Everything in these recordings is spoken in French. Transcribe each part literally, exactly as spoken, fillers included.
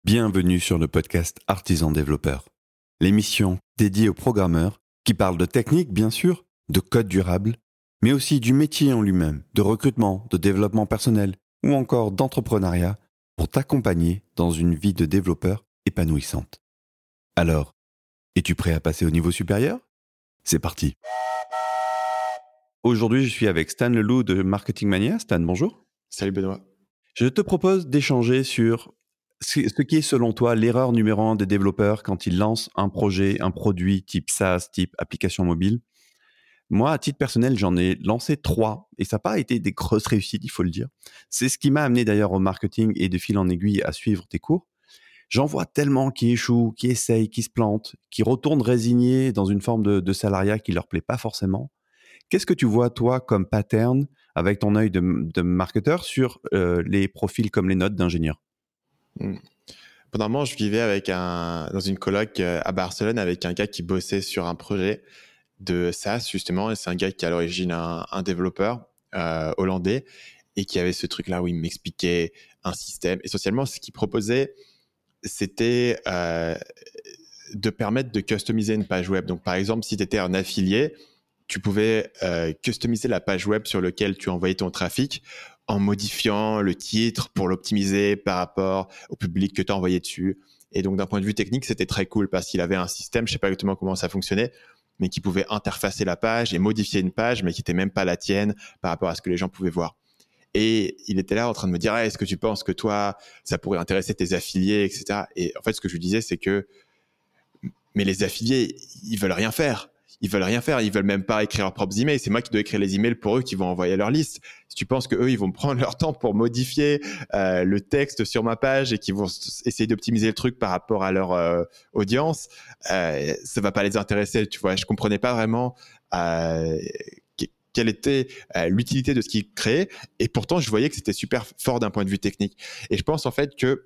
Bienvenue sur le podcast Artisan Développeur, l'émission dédiée aux programmeurs qui parlent de technique, bien sûr, de code durable, mais aussi du métier en lui-même, de recrutement, de développement personnel ou encore d'entrepreneuriat pour t'accompagner dans une vie de développeur épanouissante. Alors, es-tu prêt à passer au niveau supérieur ? C'est parti. Aujourd'hui, je suis avec Stan Leloup de Marketing Mania. Stan, bonjour. Salut Benoît. Je te propose d'échanger sur ce qui est selon toi l'erreur numéro un des développeurs quand ils lancent un projet, un produit type SaaS, type application mobile. Moi, à titre personnel, j'en ai lancé trois et ça n'a pas été des grosses réussites, il faut le dire. C'est ce qui m'a amené d'ailleurs au marketing et de fil en aiguille à suivre tes cours. J'en vois tellement qui échouent, qui essayent, qui se plantent, qui retournent résignés dans une forme de, de salariat qui ne leur plaît pas forcément. Qu'est-ce que tu vois, toi, comme pattern, avec ton œil de, de marketeur, sur euh, les profils comme les notes d'ingénieurs ? Hmm. Pendant un moment, je vivais avec un, dans une coloc à Barcelone avec un gars qui bossait sur un projet de SaaS, justement. Et c'est un gars qui est à l'origine un, un développeur euh, hollandais et qui avait ce truc-là où il m'expliquait un système. Essentiellement, ce qu'il proposait, c'était euh, de permettre de customiser une page web. Donc, par exemple, si tu étais un affilié, tu pouvais euh, customiser la page web sur laquelle tu envoyais ton trafic en modifiant le titre pour l'optimiser par rapport au public que tu as envoyé dessus. Et donc, d'un point de vue technique, c'était très cool parce qu'il avait un système, je ne sais pas exactement comment ça fonctionnait, mais qui pouvait interfacer la page et modifier une page, mais qui n'était même pas la tienne par rapport à ce que les gens pouvaient voir. Et il était là en train de me dire hey, « Est-ce que tu penses que toi, ça pourrait intéresser tes affiliés, et cetera » Et en fait, ce que je lui disais, c'est que mais les affiliés, ils veulent rien faire. Ils veulent rien faire, ils veulent même pas écrire leurs propres emails. C'est moi qui dois écrire les emails pour eux qui vont envoyer leur liste. Si tu penses que eux, ils vont prendre leur temps pour modifier euh, le texte sur ma page et qu'ils vont essayer d'optimiser le truc par rapport à leur euh, audience, euh, ça va pas les intéresser. Tu vois, je comprenais pas vraiment euh, quelle était euh, l'utilité de ce qu'ils créaient. Et pourtant, je voyais que c'était super fort d'un point de vue technique. Et je pense en fait que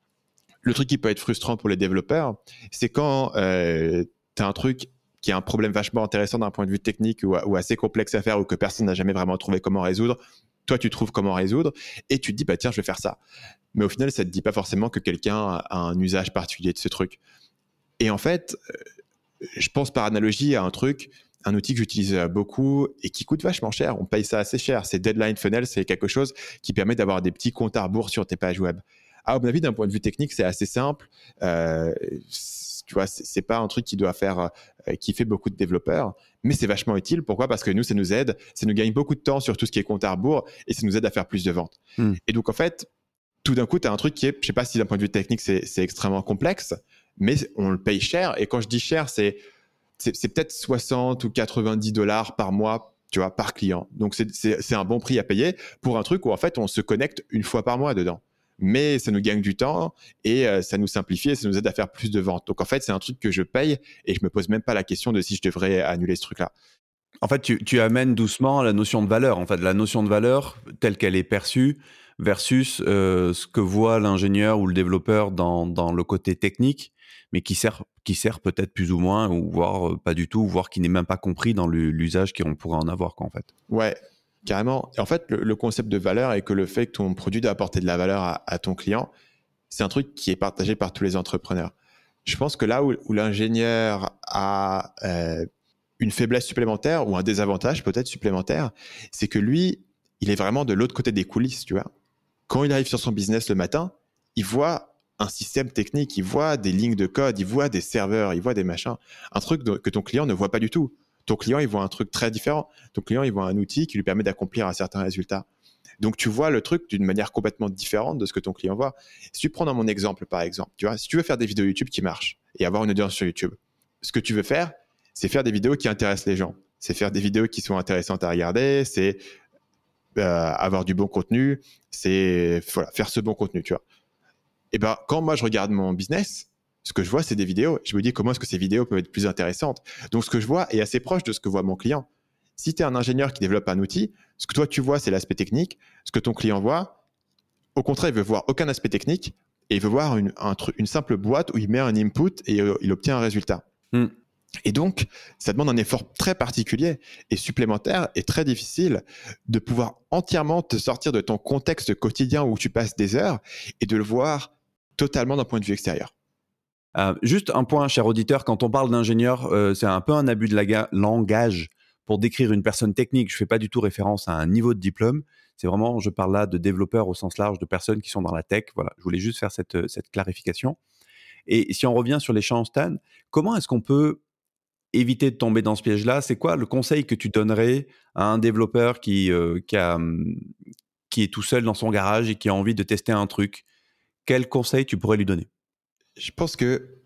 le truc qui peut être frustrant pour les développeurs, c'est quand euh, tu as un truc qui a un problème vachement intéressant d'un point de vue technique ou, ou assez complexe à faire ou que personne n'a jamais vraiment trouvé comment résoudre. Toi, tu trouves comment résoudre et tu te dis, bah, tiens, je vais faire ça. Mais au final, ça ne te dit pas forcément que quelqu'un a un usage particulier de ce truc. Et en fait, je pense par analogie à un truc, un outil que j'utilise beaucoup et qui coûte vachement cher. On paye ça assez cher. C'est Deadline Funnel, c'est quelque chose qui permet d'avoir des petits comptes à rebours sur tes pages web. À mon avis, d'un point de vue technique, c'est assez simple. Euh, tu vois, c'est, c'est pas un truc qui doit faire euh, kiffer beaucoup de développeurs, mais c'est vachement utile. Pourquoi ? Parce que nous, ça nous aide, ça nous gagne beaucoup de temps sur tout ce qui est compte à rebours et ça nous aide à faire plus de ventes. Mm. Et donc, en fait, tout d'un coup, tu as un truc qui est, je sais pas si d'un point de vue technique, c'est, c'est extrêmement complexe, mais on le paye cher. Et quand je dis cher, c'est, c'est, c'est peut-être soixante ou quatre-vingt-dix dollars par mois, tu vois, par client. Donc, c'est, c'est, c'est un bon prix à payer pour un truc où, en fait, on se connecte une fois par mois dedans. Mais ça nous gagne du temps et euh, ça nous simplifie et ça nous aide à faire plus de ventes. Donc en fait, c'est un truc que je paye et je me pose même pas la question de si je devrais annuler ce truc-là. En fait, tu, tu amènes doucement la notion de valeur, en fait, la notion de valeur telle qu'elle est perçue versus euh, ce que voit l'ingénieur ou le développeur dans, dans le côté technique, mais qui sert, qui sert peut-être plus ou moins, ou voire pas du tout, voire qui n'est même pas compris dans l'usage qu'on pourrait en avoir, quoi, en fait. Ouais. Carrément. Et en fait, le, le concept de valeur est que le fait que ton produit doit apporter de la valeur à, à ton client, c'est un truc qui est partagé par tous les entrepreneurs. Je pense que là où, où l'ingénieur a euh, une faiblesse supplémentaire ou un désavantage peut-être supplémentaire, c'est que lui, il est vraiment de l'autre côté des coulisses, tu vois. Quand il arrive sur son business le matin, il voit un système technique, il voit des lignes de code, il voit des serveurs, il voit des machins. Un truc de, que ton client ne voit pas du tout. Ton client, il voit un truc très différent. Ton client, il voit un outil qui lui permet d'accomplir un certain résultat. Donc, tu vois le truc d'une manière complètement différente de ce que ton client voit. Si tu prends dans mon exemple, par exemple, tu vois, si tu veux faire des vidéos YouTube qui marchent et avoir une audience sur YouTube, ce que tu veux faire, c'est faire des vidéos qui intéressent les gens. C'est faire des vidéos qui sont intéressantes à regarder, c'est euh, avoir du bon contenu, c'est voilà, faire ce bon contenu, tu vois. Et ben, quand moi, je regarde mon business, ce que je vois, c'est des vidéos. Je me dis comment est-ce que ces vidéos peuvent être plus intéressantes. Donc, ce que je vois est assez proche de ce que voit mon client. Si tu es un ingénieur qui développe un outil, ce que toi, tu vois, c'est l'aspect technique. Ce que ton client voit, au contraire, il veut voir aucun aspect technique et il veut voir une, un truc, une simple boîte où il met un input et euh, il obtient un résultat. Mm. Et donc, ça demande un effort très particulier et supplémentaire et très difficile de pouvoir entièrement te sortir de ton contexte quotidien où tu passes des heures et de le voir totalement d'un point de vue extérieur. Euh, juste un point, cher auditeur, quand on parle d'ingénieur, euh, c'est un peu un abus de laga- langage pour décrire une personne technique. Je ne fais pas du tout référence à un niveau de diplôme. C'est vraiment, je parle là de développeurs au sens large, de personnes qui sont dans la tech. Voilà, je voulais juste faire cette, cette clarification. Et si on revient sur les champs, Stan, comment est-ce qu'on peut éviter de tomber dans ce piège-là? C'est quoi le conseil que tu donnerais à un développeur qui, euh, qui, a, hum, qui est tout seul dans son garage et qui a envie de tester un truc? Quel conseil tu pourrais lui donner? Je pense que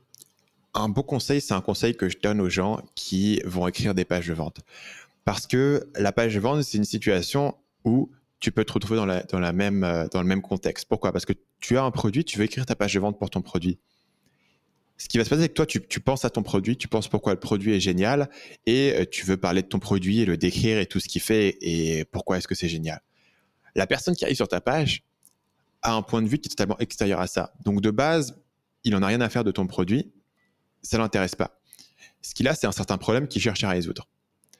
un bon conseil, c'est un conseil que je donne aux gens qui vont écrire des pages de vente. Parce que la page de vente, c'est une situation où tu peux te retrouver dans, la, dans, la même, euh, dans le même contexte. Pourquoi? Parce que tu as un produit, tu veux écrire ta page de vente pour ton produit. Ce qui va se passer, c'est que toi, tu, tu penses à ton produit, tu penses pourquoi le produit est génial et euh, tu veux parler de ton produit et le décrire et tout ce qu'il fait et pourquoi est-ce que c'est génial. La personne qui arrive sur ta page a un point de vue qui est totalement extérieur à ça. Donc, de base, il n'en a rien à faire de ton produit, ça ne l'intéresse pas. Ce qu'il a, c'est un certain problème qu'il cherche à résoudre.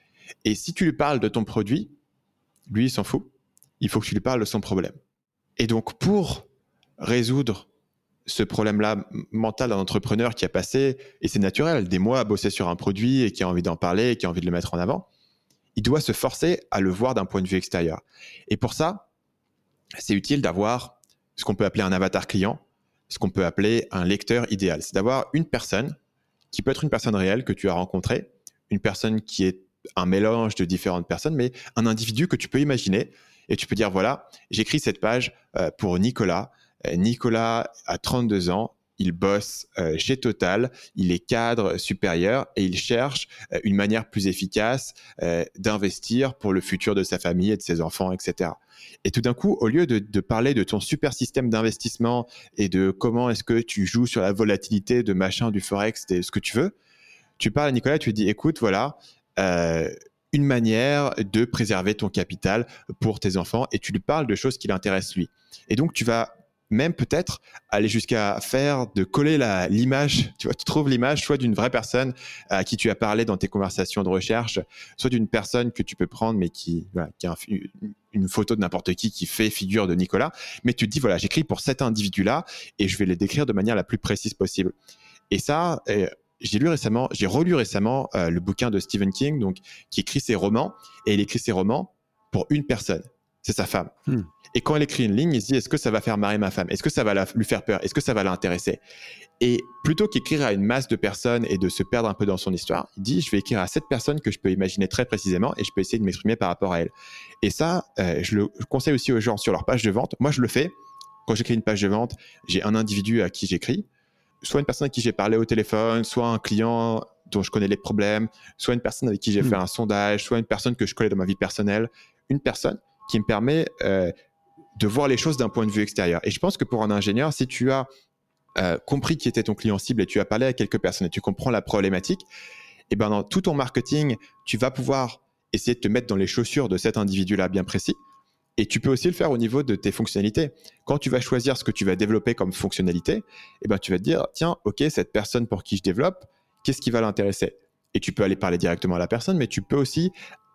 Et si tu lui parles de ton produit, lui, il s'en fout. Il faut que tu lui parles de son problème. Et donc, pour résoudre ce problème-là mental d'un entrepreneur qui a passé, et c'est naturel, des mois à bosser sur un produit et qui a envie d'en parler et qui a envie de le mettre en avant, il doit se forcer à le voir d'un point de vue extérieur. Et pour ça, c'est utile d'avoir ce qu'on peut appeler un avatar client, ce qu'on peut appeler un lecteur idéal. C'est d'avoir une personne qui peut être une personne réelle que tu as rencontrée, une personne qui est un mélange de différentes personnes, mais un individu que tu peux imaginer et tu peux dire, voilà, j'écris cette page euh, pour Nicolas. Euh, Nicolas a trente-deux ans, il bosse euh, chez Total, il est cadre supérieur et il cherche euh, une manière plus efficace euh, d'investir pour le futur de sa famille et de ses enfants, et cetera. Et tout d'un coup, au lieu de, de parler de ton super système d'investissement et de comment est-ce que tu joues sur la volatilité de machin, du forex, de ce que tu veux, tu parles à Nicolas, tu lui dis, écoute, voilà, euh, une manière de préserver ton capital pour tes enfants et tu lui parles de choses qui l'intéressent lui. Et donc, tu vas même peut-être aller jusqu'à faire de coller la, l'image, tu vois, tu trouves l'image soit d'une vraie personne à qui tu as parlé dans tes conversations de recherche, soit d'une personne que tu peux prendre mais qui, voilà, qui a un, une photo de n'importe qui qui fait figure de Nicolas, mais tu te dis, voilà, j'écris pour cet individu-là et je vais les décrire de manière la plus précise possible. Et ça, euh, j'ai lu récemment, j'ai relu récemment euh, le bouquin de Stephen King, donc qui écrit ses romans, et il écrit ses romans pour une personne, c'est sa femme. Hmm. Et quand elle écrit une ligne, il se dit, est-ce que ça va faire marrer ma femme? Est-ce que ça va la, lui faire peur? Est-ce que ça va l'intéresser? Et plutôt qu'écrire à une masse de personnes et de se perdre un peu dans son histoire, il dit, je vais écrire à cette personne que je peux imaginer très précisément et je peux essayer de m'exprimer par rapport à elle. Et ça, euh, je le conseille aussi aux gens sur leur page de vente. Moi, je le fais. Quand j'écris une page de vente, j'ai un individu à qui j'écris, soit une personne à qui j'ai parlé au téléphone, soit un client dont je connais les problèmes, soit une personne avec qui j'ai mmh. fait un sondage, soit une personne que je connais dans ma vie personnelle, une personne qui me permet euh, de voir les choses d'un point de vue extérieur. Et je pense que pour un ingénieur, si tu as euh, compris qui était ton client cible et tu as parlé à quelques personnes et tu comprends la problématique, et ben dans tout ton marketing, tu vas pouvoir essayer de te mettre dans les chaussures de cet individu-là bien précis. Et tu peux aussi le faire au niveau de tes fonctionnalités. Quand tu vas choisir ce que tu vas développer comme fonctionnalité, eh ben, tu vas te dire, tiens, ok, cette personne pour qui je développe, qu'est-ce qui va l'intéresser? Et tu peux aller parler directement à la personne, mais tu peux aussi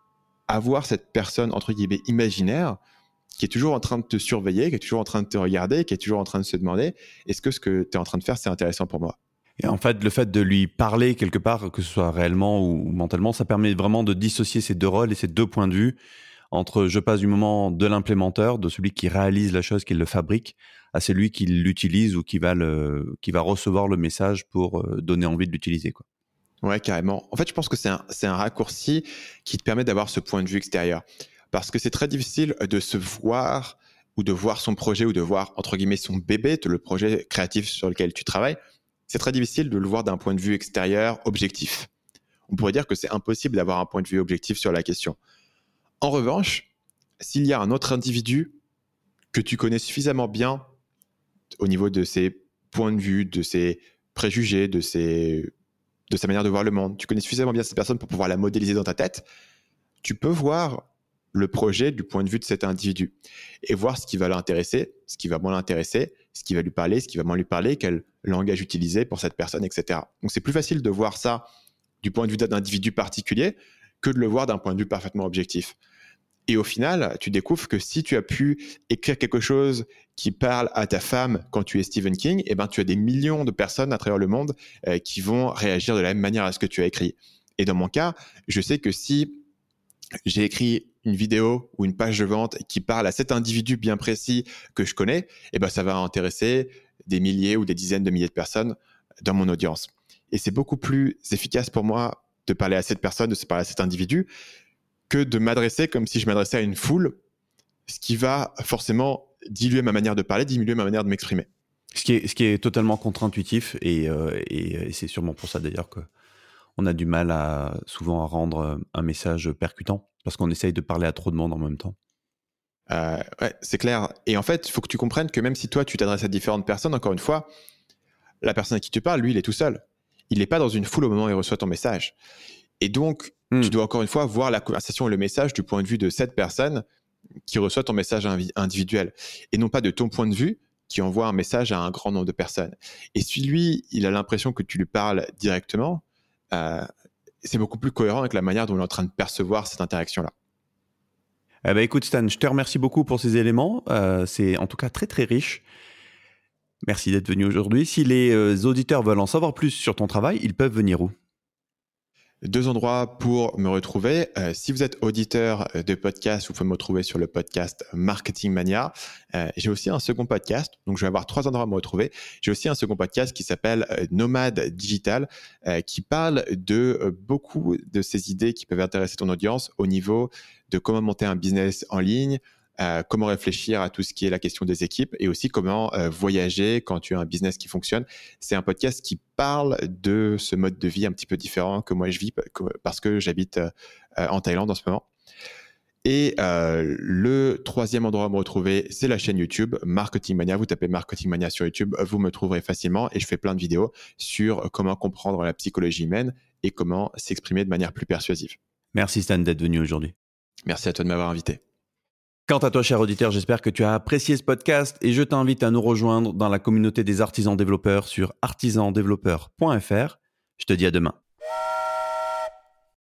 avoir cette personne, entre guillemets, imaginaire, qui est toujours en train de te surveiller, qui est toujours en train de te regarder, qui est toujours en train de se demander, est-ce que ce que tu es en train de faire, c'est intéressant pour moi? Et en fait, le fait de lui parler quelque part, que ce soit réellement ou mentalement, ça permet vraiment de dissocier ces deux rôles et ces deux points de vue entre je passe du moment de l'implémenteur, de celui qui réalise la chose, qui le fabrique, à celui qui l'utilise ou qui va, le, qui va recevoir le message pour donner envie de l'utiliser, quoi. Ouais, carrément. En fait, je pense que c'est un, c'est un raccourci qui te permet d'avoir ce point de vue extérieur. Parce que c'est très difficile de se voir ou de voir son projet ou de voir, entre guillemets, son bébé, le projet créatif sur lequel tu travailles. C'est très difficile de le voir d'un point de vue extérieur, objectif. On pourrait dire que c'est impossible d'avoir un point de vue objectif sur la question. En revanche, s'il y a un autre individu que tu connais suffisamment bien au niveau de ses points de vue, de ses préjugés, de, ses, de sa manière de voir le monde, tu connais suffisamment bien cette personne pour pouvoir la modéliser dans ta tête, tu peux voir le projet du point de vue de cet individu et voir ce qui va l'intéresser, ce qui va moins l'intéresser, ce qui va lui parler, ce qui va moins lui parler, quel langage utiliser pour cette personne, et cetera. Donc c'est plus facile de voir ça du point de vue d'un individu particulier que de le voir d'un point de vue parfaitement objectif. Et au final, tu découvres que si tu as pu écrire quelque chose qui parle à ta femme quand tu es Stephen King, eh ben, tu as des millions de personnes à travers le monde euh, qui vont réagir de la même manière à ce que tu as écrit. Et dans mon cas, je sais que si j'ai écrit une vidéo ou une page de vente qui parle à cet individu bien précis que je connais, eh ben, ça va intéresser des milliers ou des dizaines de milliers de personnes dans mon audience. Et c'est beaucoup plus efficace pour moi de parler à cette personne, de se parler à cet individu, que de m'adresser comme si je m'adressais à une foule, ce qui va forcément diluer ma manière de parler, diminuer ma manière de m'exprimer. Ce qui est, ce qui est totalement contre-intuitif, et, euh, et, et c'est sûrement pour ça d'ailleurs qu'on a du mal à, souvent à rendre un message percutant, parce qu'on essaye de parler à trop de monde en même temps. Euh, ouais, c'est clair. Et en fait, il faut que tu comprennes que même si toi, tu t'adresses à différentes personnes, encore une fois, la personne à qui tu parles, lui, il est tout seul. Il n'est pas dans une foule au moment où il reçoit ton message. Et donc, mmh. tu dois encore une fois voir la conversation et le message du point de vue de cette personne qui reçoit ton message individuel, et non pas de ton point de vue qui envoie un message à un grand nombre de personnes. Et si lui, il a l'impression que tu lui parles directement, euh, c'est beaucoup plus cohérent avec la manière dont il est en train de percevoir cette interaction-là. Eh ben, écoute Stan, je te remercie beaucoup pour ces éléments. Euh, c'est en tout cas très très riche. Merci d'être venu aujourd'hui. Si les euh, auditeurs veulent en savoir plus sur ton travail, ils peuvent venir où ? Deux endroits pour me retrouver. Euh, si vous êtes auditeur de podcast, vous pouvez me retrouver sur le podcast Marketing Mania. Euh, j'ai aussi un second podcast, donc je vais avoir trois endroits à me retrouver. J'ai aussi un second podcast qui s'appelle euh, Nomade Digital, euh, qui parle de euh, beaucoup de ces idées qui peuvent intéresser ton audience au niveau de comment monter un business en ligne, Euh, comment réfléchir à tout ce qui est la question des équipes, et aussi comment euh, voyager quand tu as un business qui fonctionne. C'est un podcast qui parle de ce mode de vie un petit peu différent que moi je vis parce que j'habite euh, en Thaïlande en ce moment. Et euh, le troisième endroit à me retrouver, c'est la chaîne YouTube Marketing Mania. Vous tapez Marketing Mania sur YouTube, vous me trouverez facilement, et je fais plein de vidéos sur comment comprendre la psychologie humaine et comment s'exprimer de manière plus persuasive. Merci Stan d'être venu aujourd'hui. Merci à toi de m'avoir invité. Quant à toi, cher auditeur, j'espère que tu as apprécié ce podcast et je t'invite à nous rejoindre dans la communauté des artisans développeurs sur artisan développeur point f r. Je te dis à demain.